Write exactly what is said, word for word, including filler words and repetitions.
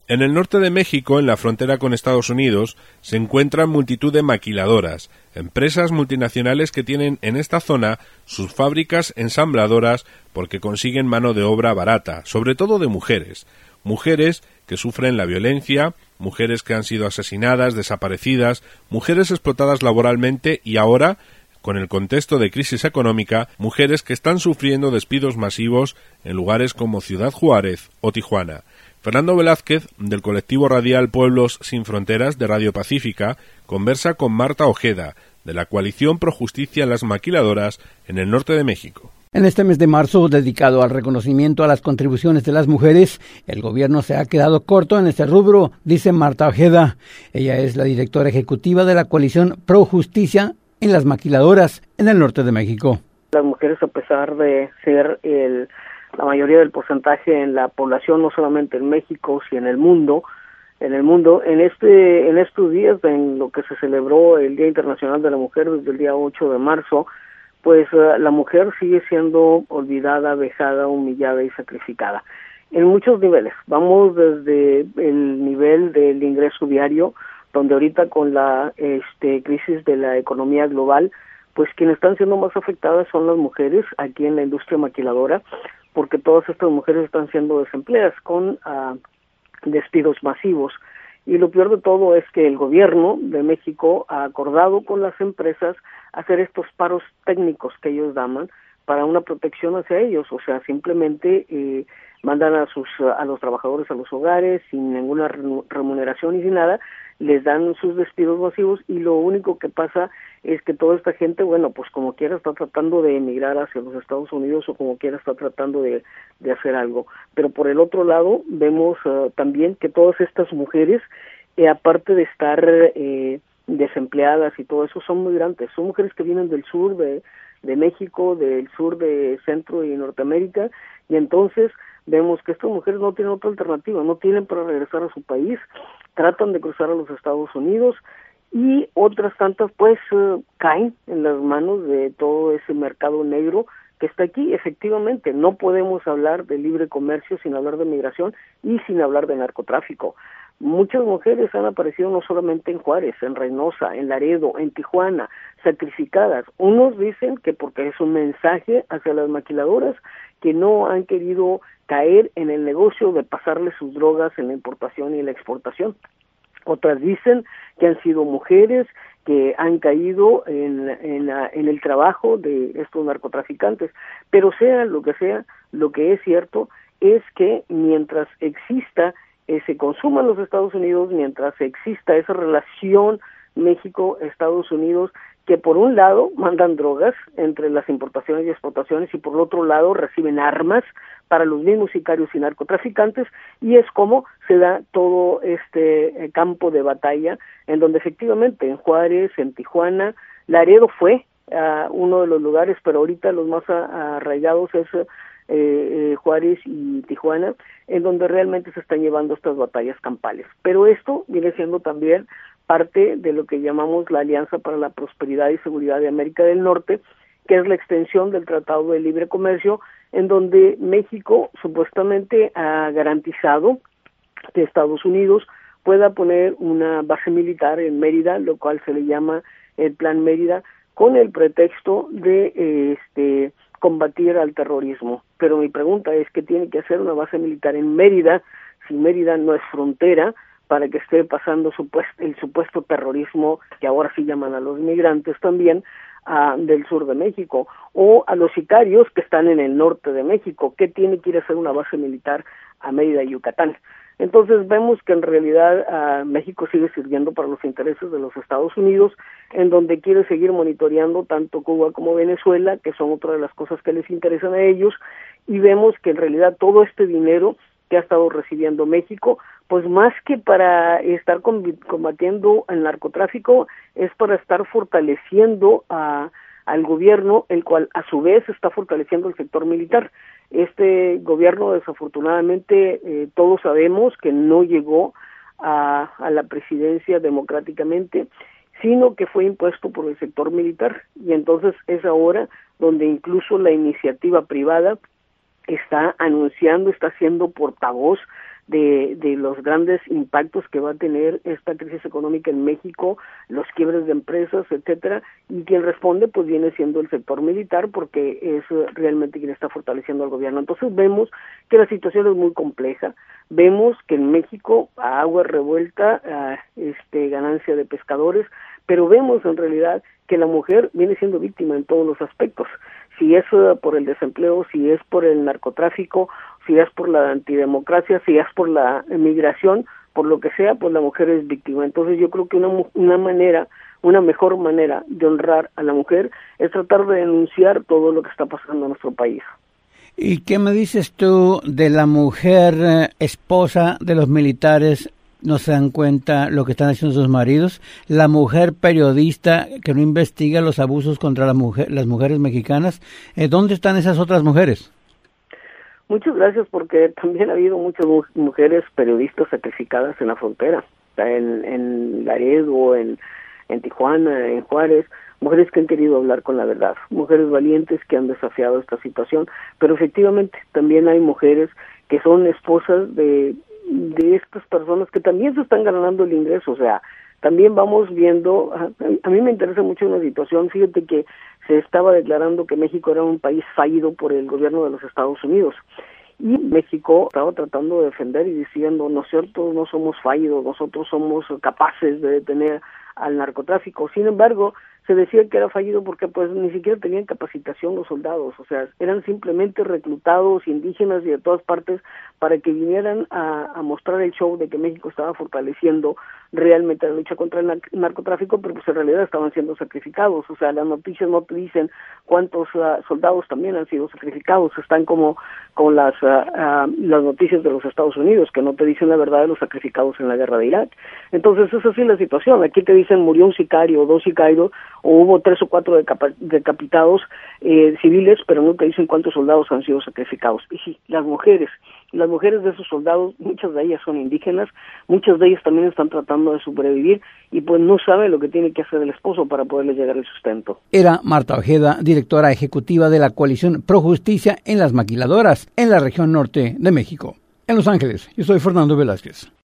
En el norte de México, en la frontera con Estados Unidos, se encuentran multitud de maquiladoras, empresas multinacionales que tienen en esta zona sus fábricas ensambladoras porque consiguen mano de obra barata, sobre todo de mujeres. Mujeres que sufren la violencia, mujeres que han sido asesinadas, desaparecidas, mujeres explotadas laboralmente y ahora, con el contexto de crisis económica, mujeres que están sufriendo despidos masivos en lugares como Ciudad Juárez o Tijuana. Fernando Velázquez, del colectivo radial Pueblos Sin Fronteras de Radio Pacífica, conversa con Marta Ojeda, de la Coalición Pro Justicia en las Maquiladoras en el norte de México. En este mes de marzo, dedicado al reconocimiento a las contribuciones de las mujeres, el gobierno se ha quedado corto en este rubro, dice Marta Ojeda. Ella es la directora ejecutiva de la Coalición Pro Justicia en las Maquiladoras en el norte de México. Las mujeres, a pesar de ser el la mayoría del porcentaje en la población, no solamente en México, sino en el mundo, en el mundo, en este, en estos días, en lo que se celebró el Día Internacional de la Mujer desde el día ocho de marzo, pues uh, la mujer sigue siendo olvidada, vejada, humillada y sacrificada. En muchos niveles, vamos desde el nivel del ingreso diario, donde ahorita con la este, crisis de la economía global, pues quienes están siendo más afectadas son las mujeres aquí en la industria maquiladora, porque todas estas mujeres están siendo desempleadas con uh, despidos masivos. Y lo peor de todo es que el gobierno de México ha acordado con las empresas hacer estos paros técnicos que ellos llaman para una protección hacia ellos, o sea, simplemente eh, mandan a sus a los trabajadores a los hogares sin ninguna remuneración y sin nada, les dan sus despidos masivos y lo único que pasa es que toda esta gente, bueno, pues como quiera está tratando de emigrar hacia los Estados Unidos o como quiera está tratando de, de hacer algo. Pero por el otro lado vemos uh, también que todas estas mujeres, eh, aparte de estar eh, desempleadas y todo eso, son migrantes, son mujeres que vienen del sur de, de México, del sur de Centro y Norteamérica, y entonces vemos que estas mujeres no tienen otra alternativa, no tienen para regresar a su país, tratan de cruzar a los Estados Unidos y otras tantas pues uh, caen en las manos de todo ese mercado negro que está aquí. Efectivamente, no podemos hablar de libre comercio sin hablar de migración y sin hablar de narcotráfico. Muchas mujeres han aparecido no solamente en Juárez, en Reynosa, en Laredo, en Tijuana, sacrificadas. Unos dicen que porque es un mensaje hacia las maquiladoras que no han querido caer en el negocio de pasarle sus drogas en la importación y la exportación. Otras dicen que han sido mujeres que han caído en, en, la, en el trabajo de estos narcotraficantes. Pero sea lo que sea, lo que es cierto es que mientras exista ese consumo en los Estados Unidos, mientras exista esa relación México-Estados Unidos, que por un lado mandan drogas entre las importaciones y exportaciones y por el otro lado reciben armas para los mismos sicarios y narcotraficantes, y es como se da todo este eh, campo de batalla en donde efectivamente en Juárez, en Tijuana, Laredo fue uh, uno de los lugares, pero ahorita los más a, arraigados es eh, eh, Juárez y Tijuana, en donde realmente se están llevando estas batallas campales. Pero esto viene siendo también parte de lo que llamamos la Alianza para la Prosperidad y Seguridad de América del Norte, que es la extensión del Tratado de Libre Comercio, en donde México supuestamente ha garantizado que Estados Unidos pueda poner una base militar en Mérida, lo cual se le llama el Plan Mérida, con el pretexto de eh, este combatir al terrorismo. Pero mi pregunta es, ¿qué tiene que hacer una base militar en Mérida si Mérida no es frontera para que esté pasando supuesto, el supuesto terrorismo, que ahora sí llaman a los migrantes también, uh, del sur de México, o a los sicarios que están en el norte de México? ¿Qué tiene que ir a hacer una base militar a Mérida, Yucatán? Entonces vemos que en realidad uh, México sigue sirviendo para los intereses de los Estados Unidos, en donde quiere seguir monitoreando tanto Cuba como Venezuela, que son otra de las cosas que les interesan a ellos, y vemos que en realidad todo este dinero que ha estado recibiendo México, pues más que para estar combatiendo el narcotráfico, es para estar fortaleciendo a, al gobierno, el cual a su vez está fortaleciendo el sector militar. Este gobierno, desafortunadamente, eh, todos sabemos que no llegó a, a la presidencia democráticamente, sino que fue impuesto por el sector militar, y entonces es ahora donde incluso la iniciativa privada está anunciando, está siendo portavoz de, de los grandes impactos que va a tener esta crisis económica en México, los quiebres de empresas, etcétera, y quien responde pues viene siendo el sector militar, porque es realmente quien está fortaleciendo al gobierno. Entonces vemos que la situación es muy compleja, vemos que en México a agua revuelta, a este ganancia de pescadores, pero vemos en realidad que la mujer viene siendo víctima en todos los aspectos, si es uh, por el desempleo, si es por el narcotráfico, si es por la antidemocracia, si es por la migración, por lo que sea, pues la mujer es víctima. Entonces yo creo que una, una manera, una mejor manera de honrar a la mujer es tratar de denunciar todo lo que está pasando en nuestro país. ¿Y qué me dices tú de la mujer eh, esposa de los militares? ¿No se dan cuenta lo que están haciendo sus maridos? La mujer periodista que no investiga los abusos contra la mujer, las mujeres mexicanas. Eh, ¿Dónde están esas otras mujeres? Muchas gracias, porque también ha habido muchas mujeres periodistas sacrificadas en la frontera, en, en Laredo, en, en Tijuana, en Juárez, mujeres que han querido hablar con la verdad, mujeres valientes que han desafiado esta situación, pero efectivamente también hay mujeres que son esposas de de estas personas que también se están ganando el ingreso. O sea, también vamos viendo, a, a mí me interesa mucho una situación, fíjate que se estaba declarando que México era un país fallido por el gobierno de los Estados Unidos, y México estaba tratando de defender y diciendo, nosotros no somos fallidos, nosotros somos capaces de detener al narcotráfico. Sin embargo, se decía que era fallido porque pues ni siquiera tenían capacitación los soldados, o sea, eran simplemente reclutados indígenas y de todas partes para que vinieran a, a mostrar el show de que México estaba fortaleciendo realmente la lucha contra el narcotráfico, pero pues en realidad estaban siendo sacrificados. O sea, las noticias no te dicen cuántos uh, soldados también han sido sacrificados, están como con las uh, uh, las noticias de los Estados Unidos, que no te dicen la verdad de los sacrificados en la guerra de Irak. Entonces es así la situación, aquí te dicen murió un sicario o dos sicarios, o hubo tres o cuatro decap- decapitados eh, civiles, pero no te dicen cuántos soldados han sido sacrificados. Y sí, las mujeres, las mujeres de esos soldados, muchas de ellas son indígenas, muchas de ellas también están tratando de sobrevivir y pues no saben lo que tiene que hacer el esposo para poderles llegar el sustento. Era Marta Ojeda, directora ejecutiva de la coalición Pro Justicia en las maquiladoras en la región norte de México. En Los Ángeles, yo soy Fernando Velázquez.